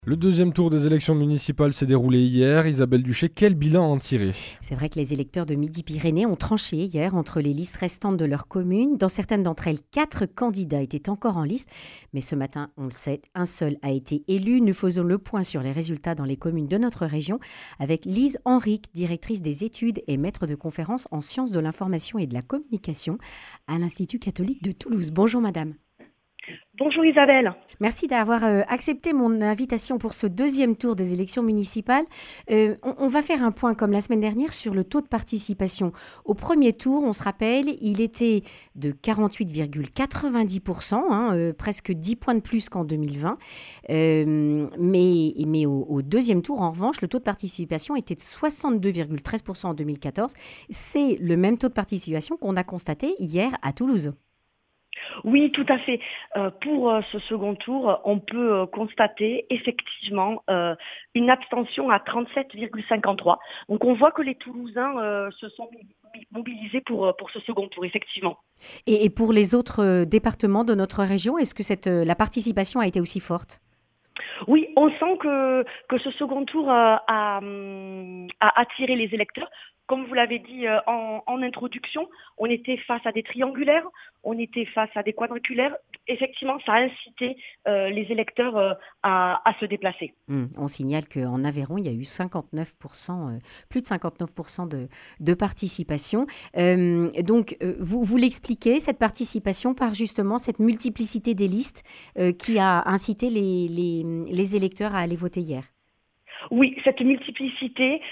Le deuxième tour des élections municipales s'est déroulé hier. Isabelle Duché, quel bilan en tirer ? C'est vrai que les électeurs de Midi-Pyrénées ont tranché hier entre les listes restantes de leur commune. Dans certaines d'entre elles, 4 candidats étaient encore en liste. Mais ce matin, on le sait, un seul a été élu. Nous faisons le point sur les résultats dans les communes de notre région avec Lise Henrique, directrice des études et maître de conférences en sciences de l'information et de la communication à l'Institut catholique de Toulouse. Bonjour madame. Bonjour Isabelle. Merci d'avoir accepté mon invitation pour ce deuxième tour des élections municipales. On va faire un point comme la semaine dernière sur le taux de participation. Au premier tour, on se rappelle, il était de 48,90%, presque 10 points de plus qu'en 2020. Mais au deuxième tour, en revanche, le taux de participation était de 62,13% en 2014. C'est le même taux de participation qu'on a constaté hier à Toulouse. Oui, tout à fait. Pour ce second tour, on peut constater effectivement une abstention à 37,53. Donc on voit que les Toulousains se sont mobilisés pour ce second tour, effectivement. Et pour les autres départements de notre région, est-ce que la participation a été aussi forte ? Oui, on sent que ce second tour a attiré les électeurs. Comme vous l'avez dit en introduction, on était face à des triangulaires, on était face à des quadrangulaires. Effectivement, ça a incité les électeurs à se déplacer. On signale qu'en Aveyron, il y a eu 59%, plus de 59% de participation. Donc, vous l'expliquez, cette participation, par justement cette multiplicité des listes qui a incité les électeurs à aller voter hier. Oui, cette multiplicité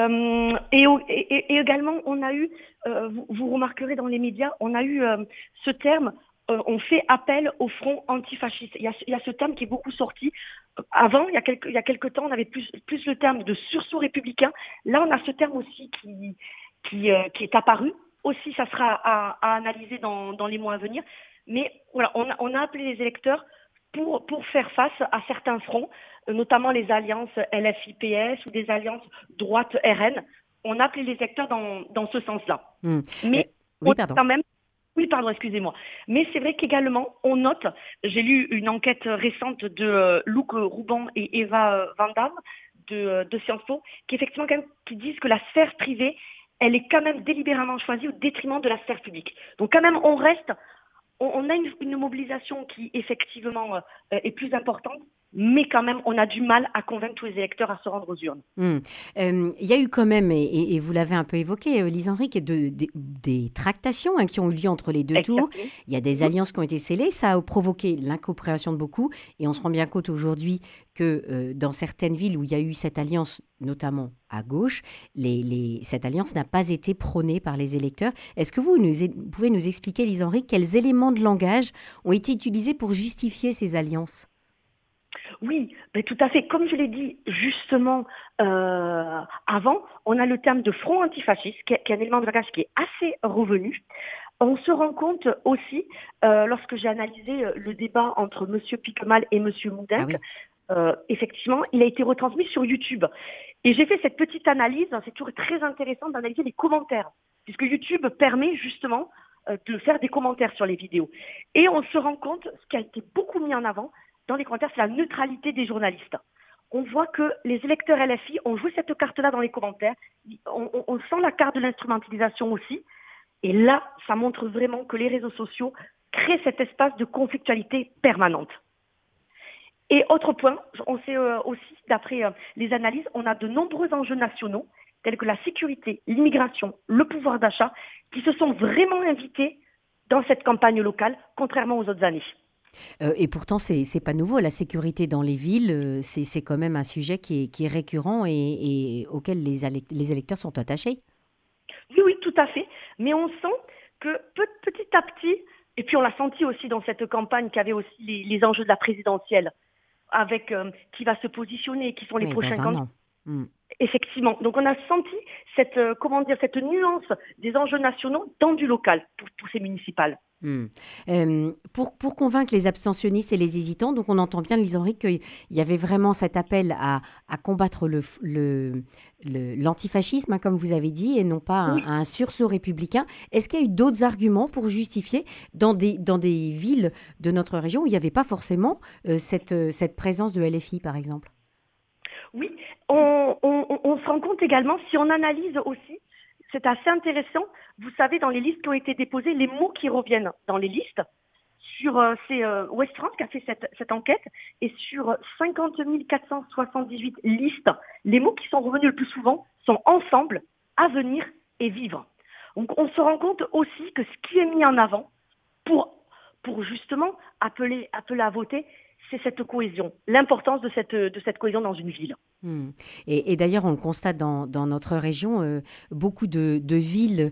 et également on a eu, vous remarquerez dans les médias, on a eu ce terme, on fait appel au front antifasciste. Il y a ce terme qui est beaucoup sorti. Avant, il y a quelques temps, on avait plus le terme de sursaut républicain. Là, on a ce terme aussi qui est apparu. Aussi, ça sera à analyser dans les mois à venir. Mais voilà, on a appelé les électeurs pour faire face à certains fronts, notamment les alliances LFI-PS ou des alliances droite-RN. On a appelé les électeurs dans ce sens-là. Mais excusez-moi. Mais c'est vrai qu'également, on note, j'ai lu une enquête récente de Luc Rouban et Eva Van Damme de Sciences Po, qui disent que la sphère privée, elle est quand même délibérément choisie au détriment de la sphère publique. Donc quand même, on a une mobilisation qui effectivement est plus importante, mais quand même, on a du mal à convaincre tous les électeurs à se rendre aux urnes. Il y a eu quand même, et vous l'avez un peu évoqué, Lise Henrique, des tractations qui ont eu lieu entre les deux tours. Il y a des alliances qui ont été scellées. Ça a provoqué l'incompréhension de beaucoup. Et on se rend bien compte aujourd'hui que dans certaines villes où il y a eu cette alliance, notamment à gauche, cette alliance n'a pas été prônée par les électeurs. Est-ce que vous pouvez nous expliquer, Lise Henrique, quels éléments de langage ont été utilisés pour justifier ces alliances ? Oui, mais tout à fait. Comme je l'ai dit justement avant, on a le terme de front antifasciste, qui est un élément de langage qui est assez revenu. On se rend compte aussi, lorsque j'ai analysé le débat entre M. Piquemal et M. Moudenc, effectivement, il a été retransmis sur YouTube. Et j'ai fait cette petite analyse, c'est toujours très intéressant d'analyser les commentaires, puisque YouTube permet justement de faire des commentaires sur les vidéos. Et on se rend compte, ce qui a été beaucoup mis en avant, dans les commentaires, c'est la neutralité des journalistes. On voit que les électeurs LFI ont joué cette carte-là dans les commentaires. On sent la carte de l'instrumentalisation aussi. Et là, ça montre vraiment que les réseaux sociaux créent cet espace de conflictualité permanente. Et autre point, on sait aussi, d'après les analyses, on a de nombreux enjeux nationaux, tels que la sécurité, l'immigration, le pouvoir d'achat, qui se sont vraiment invités dans cette campagne locale, contrairement aux autres années. Et pourtant, c'est pas nouveau. La sécurité dans les villes, c'est quand même un sujet qui est récurrent et auquel les électeurs sont attachés. Oui, tout à fait. Mais on sent que petit à petit, et puis on l'a senti aussi dans cette campagne qu'il y avait aussi les enjeux de la présidentielle, avec qui va se positionner, qui sont les prochains candidats. Effectivement. Donc on a senti cette nuance des enjeux nationaux dans du local pour ces municipales. Pour convaincre les abstentionnistes et les hésitants, donc on entend bien, Lise Henrique, qu'il y avait vraiment cet appel à combattre l'antifascisme, comme vous avez dit, et non pas un sursaut républicain. Est-ce qu'il y a eu d'autres arguments pour justifier dans des villes de notre région où il n'y avait pas forcément cette présence de LFI, par exemple ? Oui, on se rend compte également, si on analyse aussi, c'est assez intéressant, vous savez, dans les listes qui ont été déposées, les mots qui reviennent dans les listes, c'est West France qui a fait cette enquête, et sur 50 478 listes, les mots qui sont revenus le plus souvent sont ensemble, avenir et vivre. Donc on se rend compte aussi que ce qui est mis en avant pour justement appeler à voter, c'est cette cohésion, l'importance de cette cohésion dans une ville. Et d'ailleurs, on le constate dans notre région, beaucoup de villes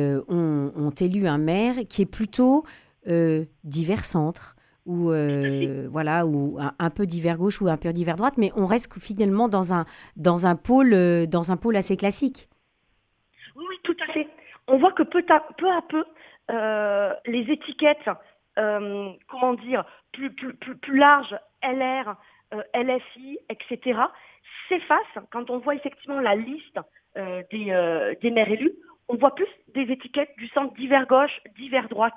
ont élu un maire qui est plutôt divers centre, ou voilà, ou un peu divers gauche ou un peu divers droite, mais on reste finalement dans un pôle assez classique. Oui, tout à fait. On voit que peu à peu, les étiquettes, comment dire, plus larges, LR, LFI, etc., s'effacent quand on voit effectivement la liste des maires élus. On voit plus des étiquettes du centre divers gauche, divers droite.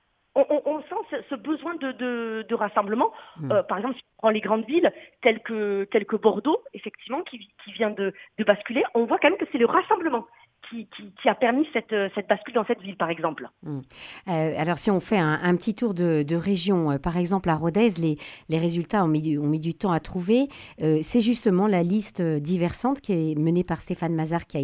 On sent ce besoin de rassemblement. Par exemple, si on prend les grandes villes telles que Bordeaux, effectivement, qui vient de basculer, on voit quand même que c'est le rassemblement qui a permis cette bascule dans cette ville, par exemple. Alors, si on fait un petit tour de région, par exemple à Rodez, les résultats ont mis du temps à trouver. C'est justement la liste diversante qui est menée par Stéphane Mazard qui a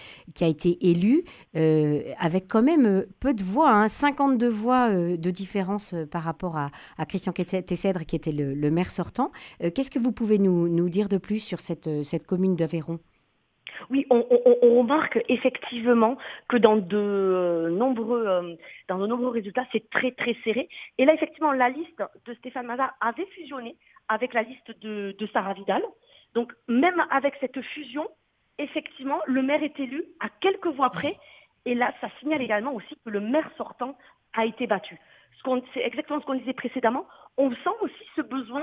été élu, avec quand même peu de voix, 52 voix de différence par rapport à Christian Tessèdre, qui était le maire sortant. Qu'est-ce que vous pouvez nous dire de plus sur cette commune d'Aveyron ? Oui, on remarque effectivement que dans de nombreux résultats, c'est très très serré. Et là, effectivement, la liste de Stéphane Mazard avait fusionné avec la liste de Sarah Vidal. Donc, même avec cette fusion, effectivement, le maire est élu à quelques voix près. Et là, ça signale également aussi que le maire sortant a été battu. C'est exactement ce qu'on disait précédemment. On sent aussi ce besoin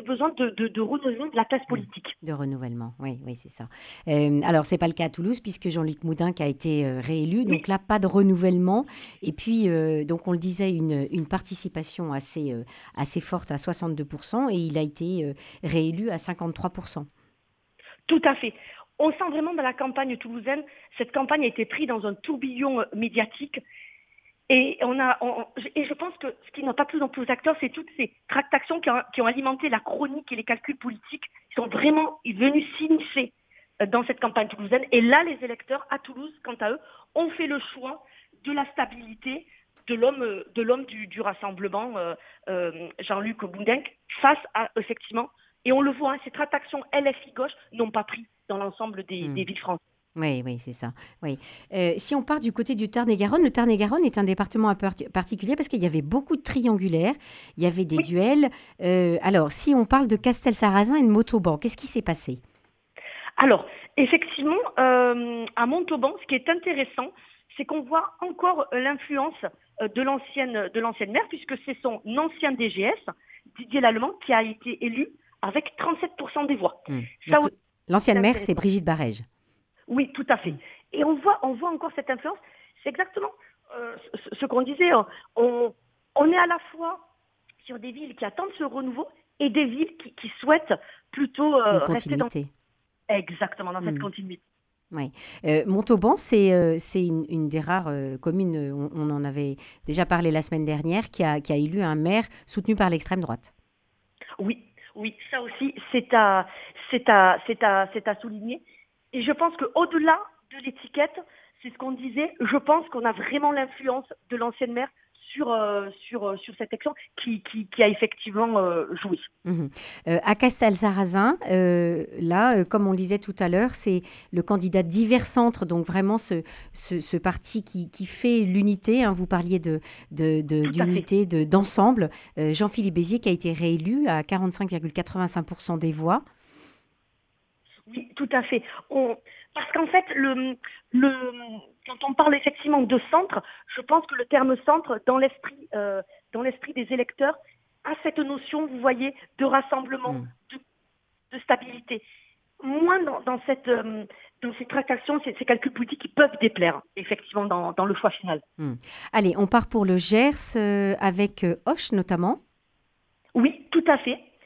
de renouvellement de la classe politique. De renouvellement, oui, c'est ça. Alors, ce n'est pas le cas à Toulouse, puisque Jean-Luc Moudin qui a été réélu. Oui. Donc là, pas de renouvellement. Et puis, donc on le disait, une participation assez forte à 62%, et il a été réélu à 53%. Tout à fait. On sent vraiment dans la campagne toulousaine, cette campagne a été prise dans un tourbillon médiatique. Et je pense que ce qui n'a pas plu dans tous les acteurs, c'est toutes ces tractations qui ont alimenté la chronique et les calculs politiques. Ils sont vraiment venus s'immiscer dans cette campagne toulousaine. Et là, les électeurs à Toulouse, quant à eux, ont fait le choix de la stabilité de l'homme du rassemblement, Jean-Luc Moudin, face à, effectivement, et on le voit, ces tractations LFI gauche n'ont pas pris dans l'ensemble des villes françaises. Oui, c'est ça. Oui. Si on part du côté du Tarn-et-Garonne, le Tarn-et-Garonne est un département un peu particulier parce qu'il y avait beaucoup de triangulaires, il y avait des duels. Alors, si on parle de Castelsarrasin et de Montauban, qu'est-ce qui s'est passé ? Alors, effectivement, à Montauban, ce qui est intéressant, c'est qu'on voit encore l'influence de l'ancienne maire, puisque c'est son ancien DGS, Didier Lallemand, qui a été élu avec 37% des voix. L'ancienne maire, c'est Brigitte Barège. Oui, tout à fait. Et on voit encore cette influence. C'est exactement ce qu'on disait. On est à la fois sur des villes qui attendent ce renouveau et des villes qui souhaitent plutôt rester dans cette continuité. Oui. Montauban, c'est une des rares communes, on en avait déjà parlé la semaine dernière, qui a élu un maire soutenu par l'extrême droite. Oui, ça aussi, c'est à souligner. Et je pense qu'au-delà de l'étiquette, c'est ce qu'on disait, je pense qu'on a vraiment l'influence de l'ancienne maire sur cette élection qui a effectivement joué. À Castelsarrasin, là, comme on le disait tout à l'heure, c'est le candidat divers centre, donc vraiment ce parti qui fait l'unité. Vous parliez d'unité, d'ensemble. Jean-Philippe Bézier qui a été réélu à 45,85% des voix. Oui, tout à fait. Parce qu'en fait, quand on parle effectivement de centre, je pense que le terme centre, dans l'esprit des électeurs, a cette notion, vous voyez, de rassemblement, de stabilité. Moins dans ces tractations, ces calculs politiques qui peuvent déplaire, effectivement, dans le choix final. Allez, on part pour le Gers avec Auch notamment. Oui, tout à fait.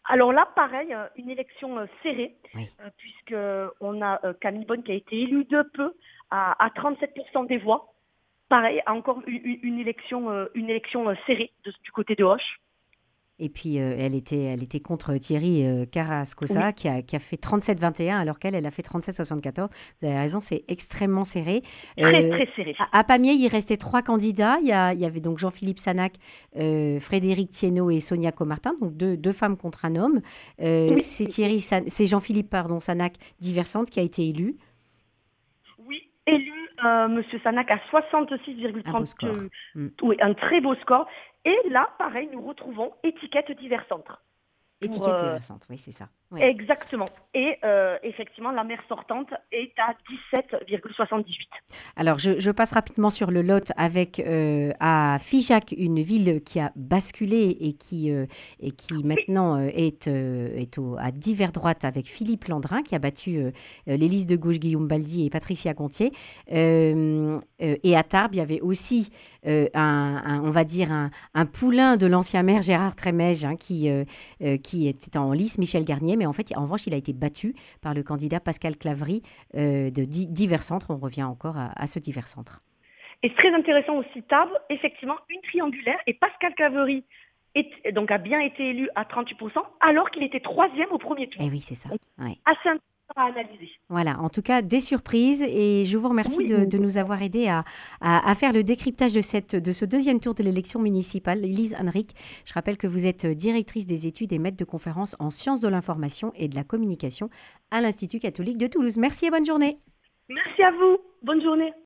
Alors là, pareil, une élection serrée, Oui. puisqu'on a Camille Bonne qui a été élue de peu à 37% des voix. Pareil, encore une élection serrée du côté de Hoche. Et puis, elle était contre Thierry Carrascosa, Oui. qui a fait 37-21, alors qu'elle a fait 37-74. Vous avez raison, c'est extrêmement serré. Très, très serré. À Pamiers, il restait 3 candidats. Il y avait donc Jean-Philippe Sanac, Frédéric Thiénot et Sonia Comartin, donc deux femmes contre un homme. Oui, C'est Jean-Philippe Sanac, Diversante, qui a été élu. oui, élu Monsieur Sanac à Un beau 66,30. score. Oui, un très beau score. Et là, pareil, nous retrouvons étiquette Divercentre. Étiquette Diversante, oui, c'est ça. Oui. Exactement. Et effectivement, la maire sortante est à 17,78. Alors, je passe rapidement sur le Lot avec à Figeac, une ville qui a basculé et qui maintenant à divers droite avec Philippe Landrin qui a battu les listes de gauche Guillaume Baldi et Patricia Gontier. Et à Tarbes, il y avait aussi on va dire un poulain de l'ancien maire Gérard Trémège qui était en lice, Michel Garnier, mais en revanche, il a été battu par le candidat Pascal Claverie de Divercentre. On revient encore à ce Divercentre. Et très intéressant aussi, Tarbes, effectivement, une triangulaire, et Pascal Claverie a bien été élu à 38%, alors qu'il était 3e au premier tour. Eh oui, c'est ça. Ouais. Assez intéressant à analyser. Voilà, en tout cas, des surprises, et je vous remercie de nous avoir aidé à faire le décryptage de ce deuxième tour de l'élection municipale. Lise Henrich, je rappelle que vous êtes directrice des études et maître de conférences en sciences de l'information et de la communication à l'Institut catholique de Toulouse. Merci et bonne journée. Merci à vous. Bonne journée.